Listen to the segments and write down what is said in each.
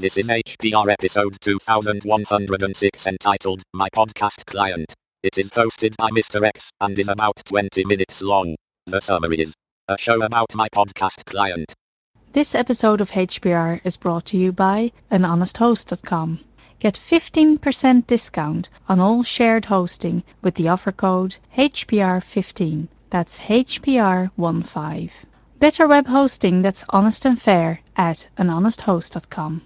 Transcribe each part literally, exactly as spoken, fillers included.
This is H P R episode two thousand one hundred six entitled My Podcast Client. It is hosted by Mister X and is about twenty minutes long. The summary is a show about my podcast client. This episode of H P R is brought to you by an honest host dot com. Get fifteen percent discount on all shared hosting with the offer code H P R fifteen. That's H P R fifteen. Better web hosting that's honest and fair at an honest host dot com.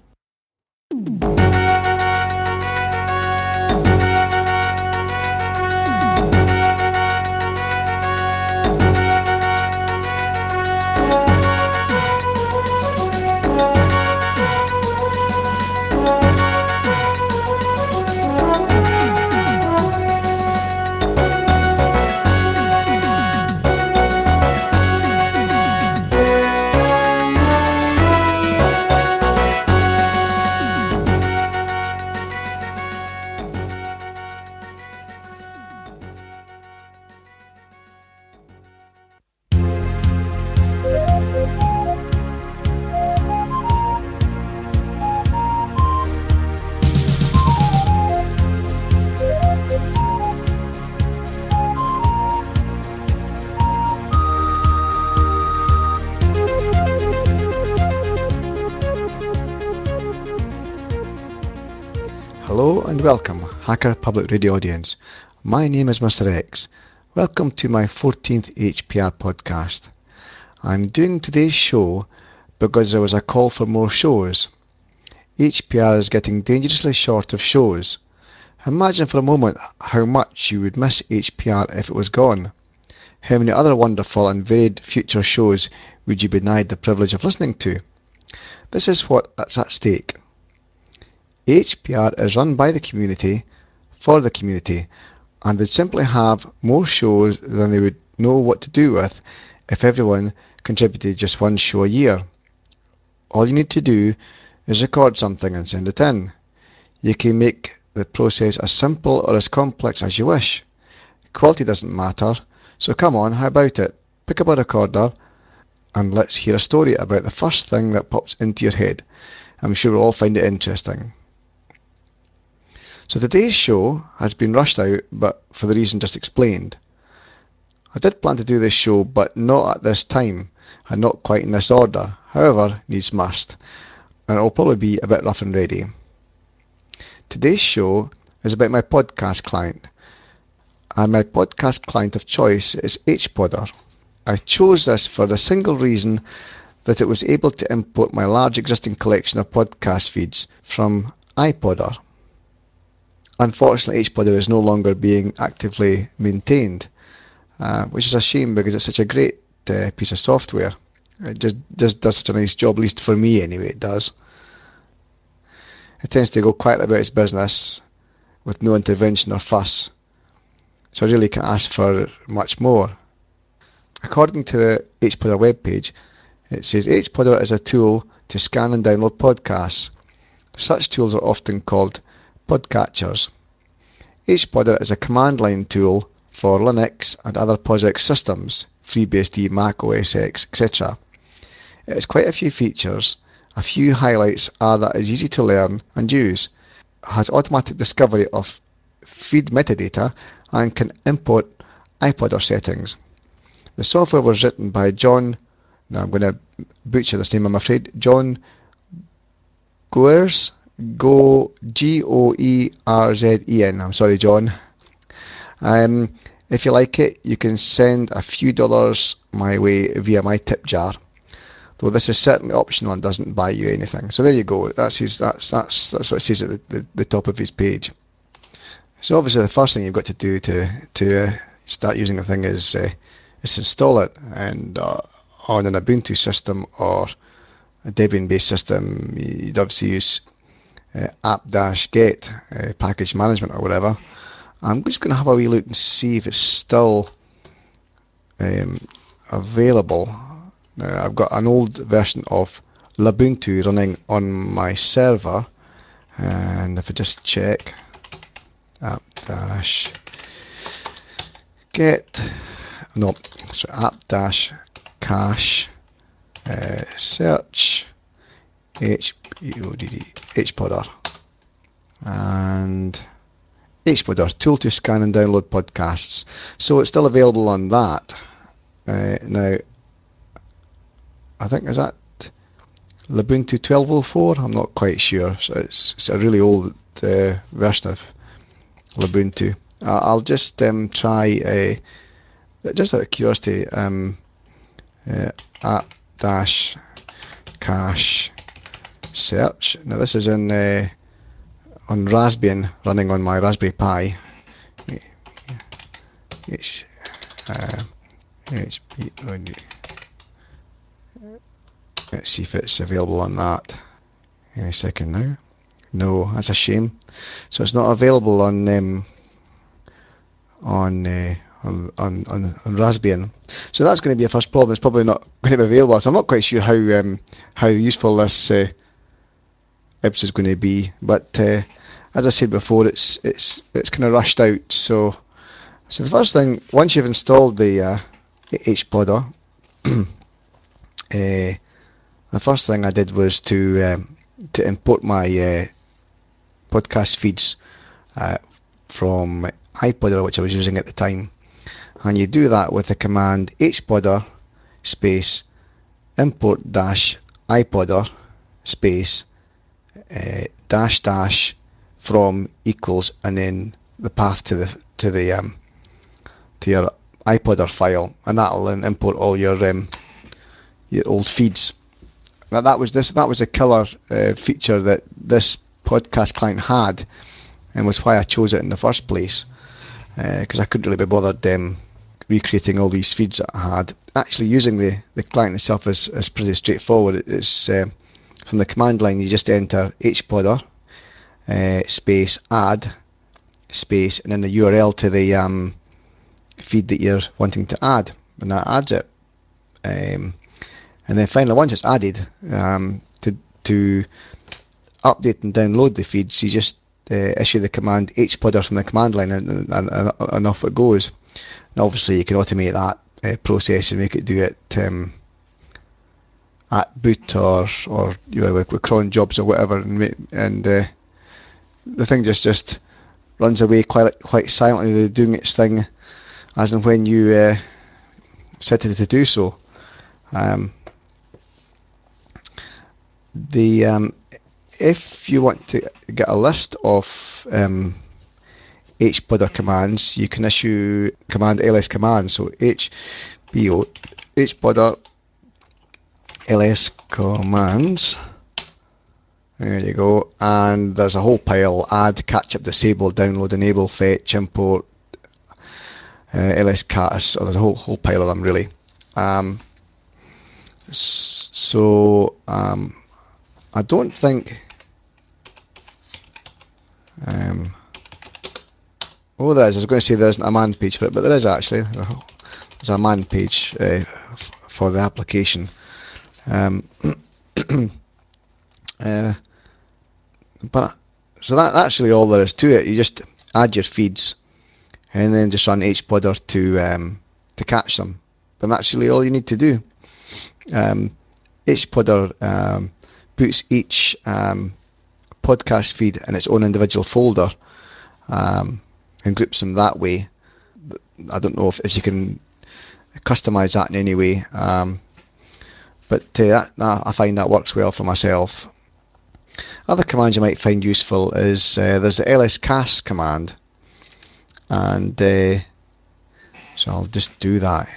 Hello and welcome, Hacker Public Radio audience. My name is Mister X. Welcome to my fourteenth H P R podcast. I'm doing today's show because there was a call for more shows. H P R is getting dangerously short of shows. Imagine for a moment how much you would miss H P R if it was gone. How many other wonderful and varied future shows would you be denied the privilege of listening to? This is what's at stake. H P R is run by the community, for the community, and they'd simply have more shows than they would know what to do with if everyone contributed just one show a year. All you need to do is record something and send it in. You can make the process as simple or as complex as you wish. Quality doesn't matter, so come on, how about it? Pick up a recorder and let's hear a story about the first thing that pops into your head. I'm sure we'll all find it interesting. So today's show has been rushed out, but for the reason just explained. I did plan to do this show, but not at this time, and not quite in this order. However, needs must, and it will probably be a bit rough and ready. Today's show is about my podcast client, and my podcast client of choice is HPodder. I chose this for the single reason that it was able to import my large existing collection of podcast feeds from iPodder. Unfortunately, HPodder is no longer being actively maintained, uh, which is a shame because it's such a great uh, piece of software. It just, just does such a nice job, at least for me anyway, it does. It tends to go quietly about its business with no intervention or fuss, so I really can't ask for much more. According to the HPodder webpage, it says HPodder is a tool to scan and download podcasts. Such tools are often called podcatchers. HPodder is a command line tool for Linux and other POSIX systems, FreeBSD, Mac O S X, et cetera. It has quite a few features. A few highlights are that it is easy to learn and use, has automatic discovery of feed metadata, and can import iPodder settings. The software was written by John, now I'm going to butcher this name I'm afraid, John Goers, Go, G O E R Z E N. I'm sorry, John. Um, if you like it, you can send a few dollars my way via my tip jar. Though this is certainly optional and doesn't buy you anything. So there you go. That's his. That's that's that's what it says at the, the, the top of his page. So obviously the first thing you've got to do to to uh, start using the thing is uh, is install it, and uh, on an Ubuntu system or a Debian-based system, you'd obviously use uh, apt-get uh, package management or whatever. I'm just going to have a wee look and see if it's still um, available. Now, I've got an old version of Ubuntu running on my server, and if I just check apt-get, no, sorry, apt-cache uh, search H P O D D, HPodder, and HPodder, tool to scan and download podcasts. So it's still available on that. Uh, now, I think, is that Lubuntu twelve oh four? I'm not quite sure. So it's, it's a really old uh, version of Lubuntu. Uh, I'll just um, try, uh, just out of curiosity, um, uh, app dash cache search. Now this is in uh, on Raspbian, running on my Raspberry Pi. H, uh, H P O D. Let's see if it's available on that. Any second now. No, that's a shame. So it's not available on um, on, uh, on on on on Raspbian. So that's going to be a first problem. It's probably not going to be available. So I'm not quite sure how um, how useful this uh, episode is going to be. But uh, as I said before, it's it's it's kind of rushed out. So so the first thing, once you've installed the uh, HPodder, uh, the first thing I did was to um, to import my uh, podcast feeds uh, from iPodder, which I was using at the time. And you do that with the command hpodder space import dash iPodder space uh, dash dash from equals, and then the path to the to the um, to your iPodder file, and that'll then import all your um, your old feeds. Now that was this that was a killer uh, feature that this podcast client had, and was why I chose it in the first place, because uh, I couldn't really be bothered um, recreating all these feeds that I had. Actually, using the, the client itself is, is pretty straightforward. It's uh, from the command line, you just enter hpodder uh, space add space and then the U R L to the um, feed that you're wanting to add, and that adds it. Um, and then finally, once it's added, um, to to update and download the feeds, you just uh, issue the command hpodder from the command line, and, and, and, and off it goes. And obviously, you can automate that uh, process and make it do it um, at boot or or you know, with, with cron jobs or whatever, and, make, and uh, the thing just just runs away quite quite silently, doing its thing as and when you uh, set it to do so. Um, the um, if you want to get a list of um, hpodder commands, you can issue command ls command. So hpo hpodder ls commands. There you go, and there's a whole pile: add, catch up, disable, download, enable, fetch, import, uh, lscast. So there's a whole whole pile of them really. Um, so um, I don't think. Um, oh, there is. I was going to say there isn't a man page for it, but there is actually. There's a man page uh, for the application. Um, uh, but so that that's really all there is to it. You just add your feeds, and then just run hpodder to um, to catch them. And that's really all you need to do. Um, hpodder um, puts each um, podcast feed in its own individual folder, um, and groups them that way. I don't know if, if you can customize that in any way, um, but uh, that, that, I find that works well for myself. Other commands you might find useful is uh, there's the lscast command, and uh, so I'll just do that.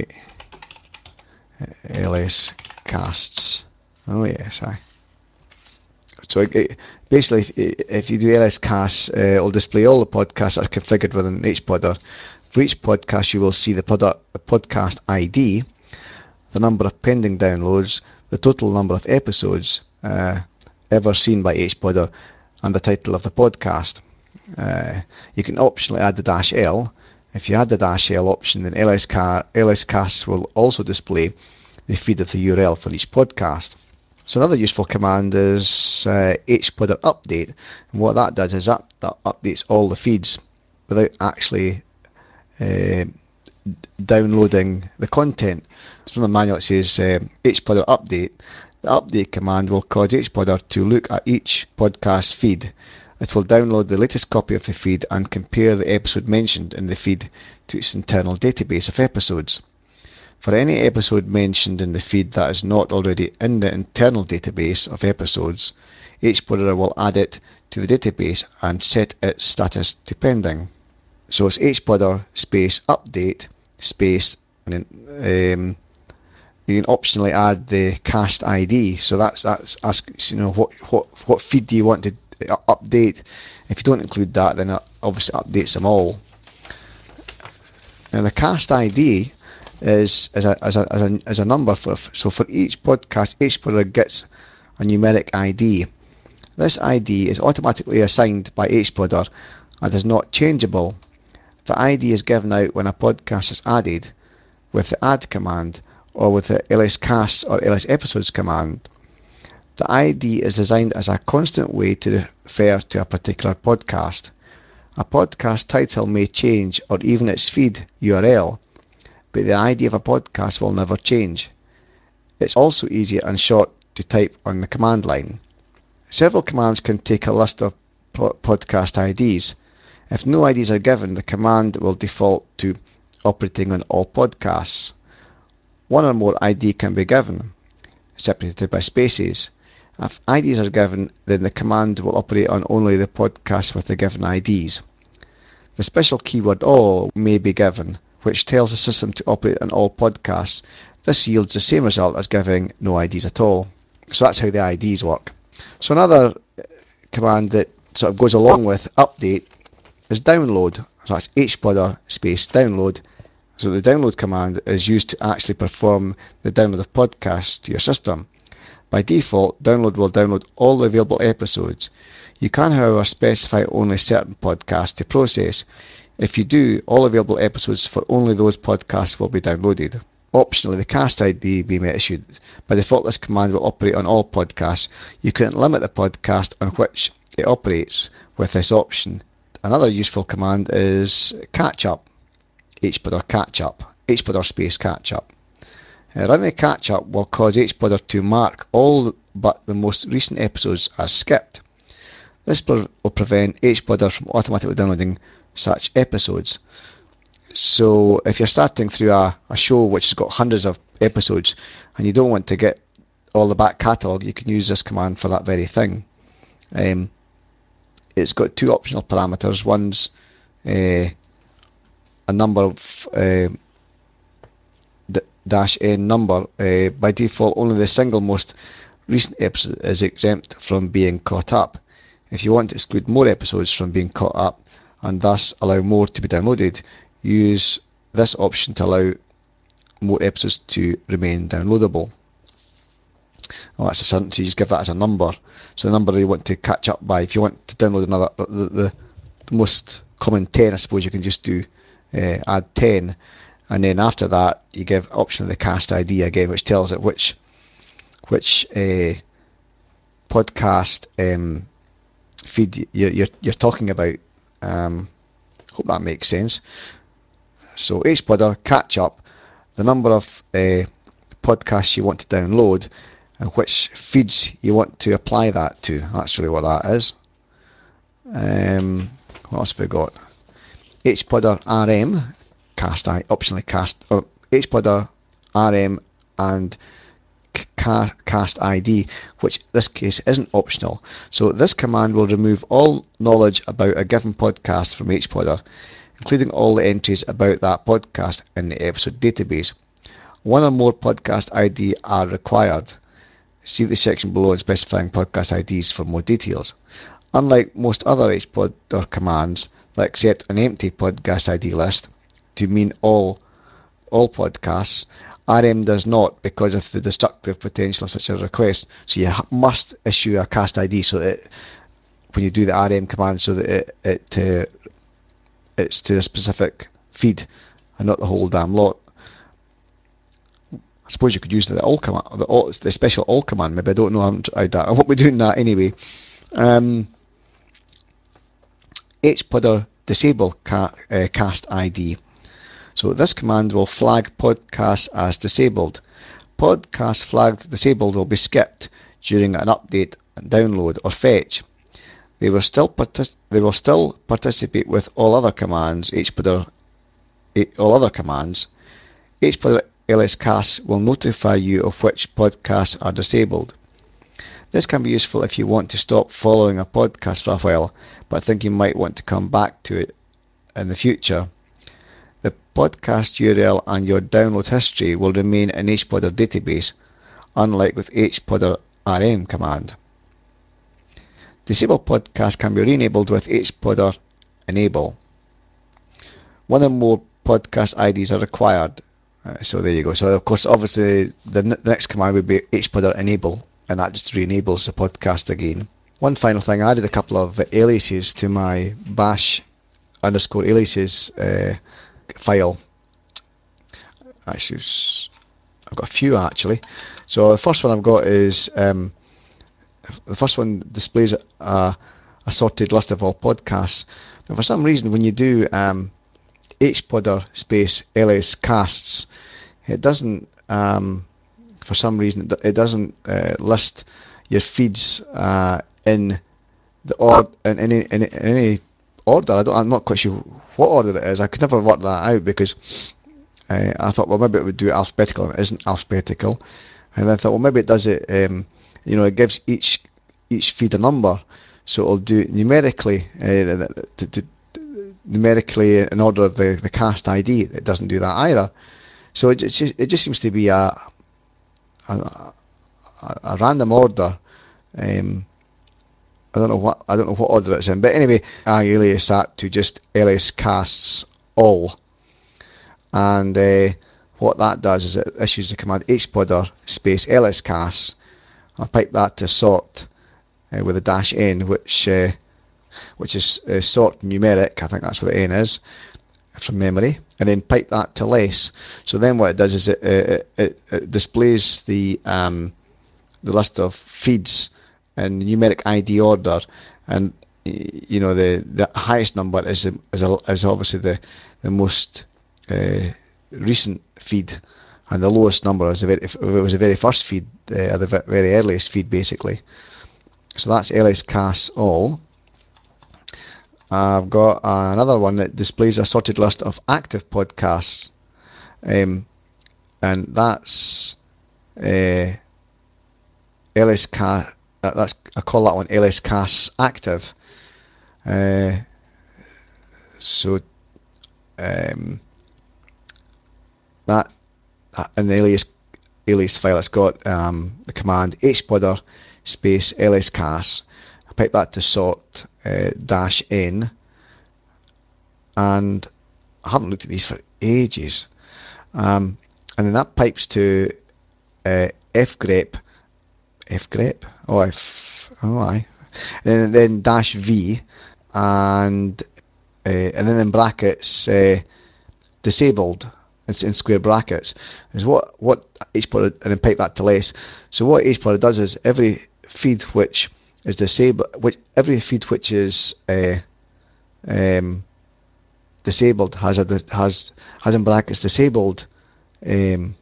lscasts. Oh yes, I. So it, it, basically, if, if you do lscast, uh, it'll display all the podcasts that are configured within HPodder. For each podcast, you will see the, product, the podcast I D, the number of pending downloads, the total number of episodes uh, ever seen by HPodder, and the title of the podcast. Uh, you can optionally add the dash L. If you add the dash L option, then lscast, lscast will also display the feed of the U R L for each podcast. So another useful command is uh, hpodder update, and what that does is that, that updates all the feeds without actually uh, downloading the content. From the manual it says uh, hpodder update, The update command will cause hpodder to look at each podcast feed. It will download the latest copy of the feed and compare the episode mentioned in the feed to its internal database of episodes. For any episode mentioned in the feed that is not already in the internal database of episodes, hpodder will add it to the database and set its status to pending. So it's hpodder space update space, and then um, you can optionally add the cast I D. So that's that's ask you know what what what feed do you want to update. If you don't include that, then it obviously updates them all. Now the cast I D is is a as a as a, as a number for so for each podcast, hpodder gets a numeric I D. This I D is automatically assigned by hpodder and is not changeable. The I D is given out when a podcast is added with the add command or with the lscasts or lsepisodes command. The I D is designed as a constant way to refer to a particular podcast. A podcast title may change or even its feed U R L, but the I D of a podcast will never change. It's also easy and short to type on the command line. Several commands can take a list of podcast I Ds. If no I Ds are given, the command will default to operating on all podcasts. One or more I D can be given, separated by spaces. If I Ds are given, then the command will operate on only the podcasts with the given I Ds. The special keyword all may be given, which tells the system to operate on all podcasts. This yields the same result as giving no I Ds at all. So that's how the I Ds work. So another command that sort of goes along with update is download. So that's hpodder space download. So the download command is used to actually perform the download of podcasts to your system. By default, download will download all the available episodes. You can, however, specify only certain podcasts to process. If you do, all available episodes for only those podcasts will be downloaded. Optionally, the cast I D may be issued. By default, this command will operate on all podcasts. You can limit the podcast on which it operates with this option. Another useful command is catch up. hpodder catch up. hpodder space catch up. Uh, running the catch up will cause hpodder to mark all but the most recent episodes as skipped. This will prevent hpodder from automatically downloading such episodes. So if you're starting through a, a show which has got hundreds of episodes and you don't want to get all the back catalogue, you can use this command for that very thing. Um, it's got two optional parameters. One's uh, a number of uh, dash n number. Uh, by default, only the single most recent episode is exempt from being caught up. If you want to exclude more episodes from being caught up and thus allow more to be downloaded, use this option to allow more episodes to remain downloadable. Well, that's a sentence, you just give that as a number. So the number you want to catch up by. If you want to download another, the, the, the most common ten, I suppose you can just do uh, add ten, and then after that you give option of the cast I D again, which tells it which which uh, podcast um, feed you're, you're you're talking about. Um, hope that makes sense. So hpodder catch up, the number of uh, podcasts you want to download, and which feeds you want to apply that to. That's really what that is. Um, what else have we got? hpodder R M, cast I, optionally cast, or hpodder R M and ca cast I D, which in this case isn't optional. So this command will remove all knowledge about a given podcast from hpodder, including all the entries about that podcast in the episode database. One or more podcast I D are required. See the section below on specifying podcast I Ds for more details. Unlike most other hpodder commands that accept an empty podcast I D list to mean all all podcasts, R M does not, because of the destructive potential of such a request. So you must issue a cast I D so that when you do the R M command, so that it, it uh, it's to a specific feed and not the whole damn lot. I suppose you could use the all command, the, all, the special all command. Maybe I don't know. I'm, I, I won't be doing that anyway. Um, hpodder disable ca uh, cast I D. So this command will flag podcasts as disabled. podcasts flagged disabled will be skipped during an update, download or fetch. They will still partic- they will still participate with all other commands. HPodder, all other commands. HPodder lscast will notify you of which podcasts are disabled. This can be useful if you want to stop following a podcast for a while, but think you might want to come back to it in the future. The podcast U R L and your download history will remain in HPodder database, unlike with HPodder R M command. Disabled podcasts can be re-enabled with HPodder enable. One or more podcast I Ds are required. Uh, so there you go. So of course, obviously, the, n- the next command would be HPodder enable, and that just re-enables the podcast again. One final thing, I added a couple of aliases to my bash underscore aliases uh, file. Actually, I've got a few actually. So the first one I've got is um, the first one displays a, a sorted list of all podcasts. Now, for some reason, when you do um, HPodder space lscasts, it doesn't. Um, for some reason, it doesn't uh, list your feeds uh, in the or in any in, in any order. I don't, I'm not quite sure what order it is. I could never work that out because uh, I thought, well, maybe it would do it alphabetical, and it isn't alphabetical. And then I thought, well, maybe it does it. Um, you know, it gives each each feed a number, so it'll do it numerically. Uh, to, to, numerically in order of the, the cast I D. It doesn't do that either. So it just it just seems to be a a, a, a random order. Um, I don't know what I don't know what order it's in, but anyway, I alias that to just lscasts all, and uh, what that does is it issues the command hpodder space lscasts. I'll pipe that to sort uh, with a dash n, which uh, which is uh, sort numeric. I think that's what the n is from memory, and then pipe that to less. So then what it does is it it, it, it displays the um, the list of feeds in numeric I D order, and you know the the highest number is is, a, is obviously the the most uh, recent feed, and the lowest number is the very, if it was the very first feed uh, or the very earliest feed basically. So that's lscast all. I've got another one that displays a sorted list of active podcasts, um, and that's uh, lscast. That's I call that one lscast active. Uh, so um, that in the alias alias file, it's got um, the command hpodder space lscast. I pipe that to sort uh, dash n, and I haven't looked at these for ages. Um, and then that pipes to uh, fgrep, fgrep, oh, f, oh, aye, and then, then dash v, and uh, and then in brackets uh, disabled. It's in square brackets. Is what what HPodder, and then pipe that to less. So what HPodder does is every feed which is disabled, which every feed which is uh, um, disabled has a has has in brackets disabled um,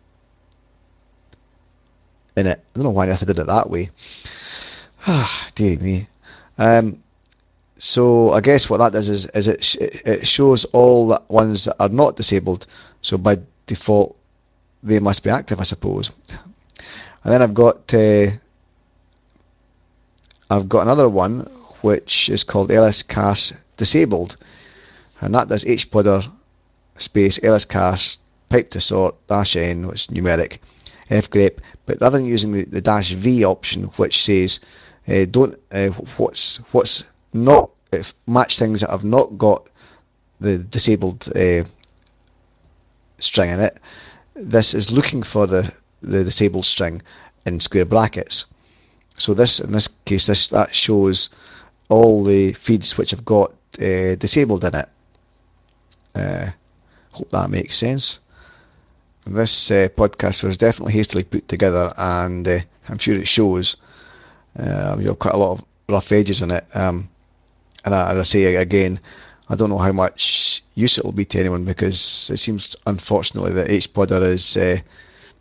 in it. I don't know why on earth I did it that way. Ah, dear me. Um, so I guess what that does is, is it, sh- it shows all the ones that are not disabled. So by default, they must be active, I suppose. And then I've got uh, I've got another one which is called lscast disabled, and that does hpodder space lscast pipe to sort dash n, which is numeric, fgrep, but rather than using the, the dash v option, which says uh, don't uh, what's what's not if match things that have not got the disabled uh, string in it. This is looking for the the disabled string in square brackets. So this in this case this that shows all the feeds which have got uh, disabled in it. Uh, hope that makes sense. This uh, podcast was definitely hastily put together, and uh, I'm sure it shows. Uh, you have quite a lot of rough edges on it, um, and uh, as I say again, I don't know how much use it will be to anyone because it seems, unfortunately, that HPodder is uh,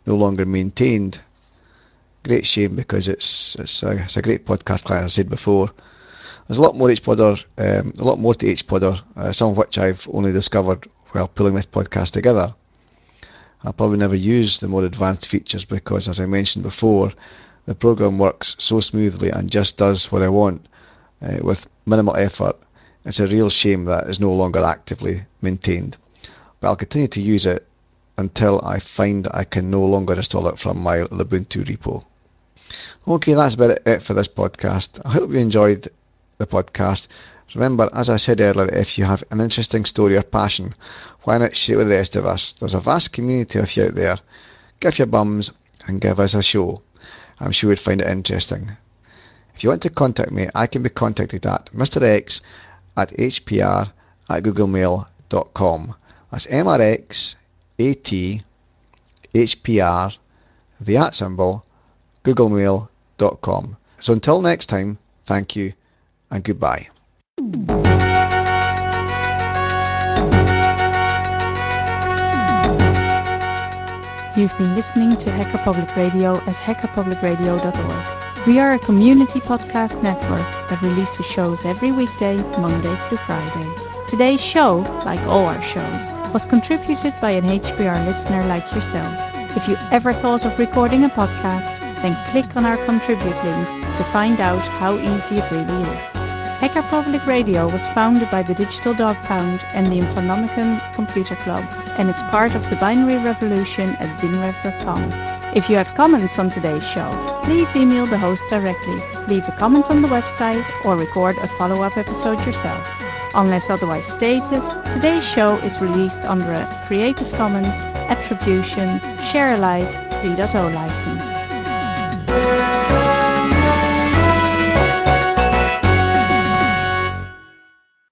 no longer maintained. Great shame, because it's it's a, it's a great podcast client, as I said before. There's a lot more HPodder, um, a lot more to HPodder, uh, some of which I've only discovered while pulling this podcast together. I'll probably never use the more advanced features because, as I mentioned before, the program works so smoothly and just does what I want uh, with minimal effort. It's a real shame that it's no longer actively maintained. But I'll continue to use it until I find I can no longer install it from my Ubuntu repo. Okay, that's about it for this podcast. I hope you enjoyed the podcast. Remember, as I said earlier, if you have an interesting story or passion, why not share it with the rest of us? There's a vast community of you out there. Give your bums and give us a show. I'm sure you'd find it interesting. If you want to contact me, I can be contacted at Mister X at hpr at googlemail dot com. That's M R X A T H P R, the at symbol, googlemail dot com. So until next time, thank you and goodbye. You've been listening to Hacker Public Radio at hacker public radio dot org. We are a community podcast network that releases shows every weekday, Monday through Friday. Today's show, like all our shows, was contributed by an H P R listener like yourself. If you ever thought of recording a podcast, then click on our contribute link to find out how easy it really is. Hacker Public Radio was founded by the Digital Dog Pound and the Infonomicon Computer Club and is part of the binary revolution at binrev dot com. If you have comments on today's show, please email the host directly, leave a comment on the website, or record a follow-up episode yourself. Unless otherwise stated, today's show is released under a Creative Commons Attribution Share Alike three point oh license.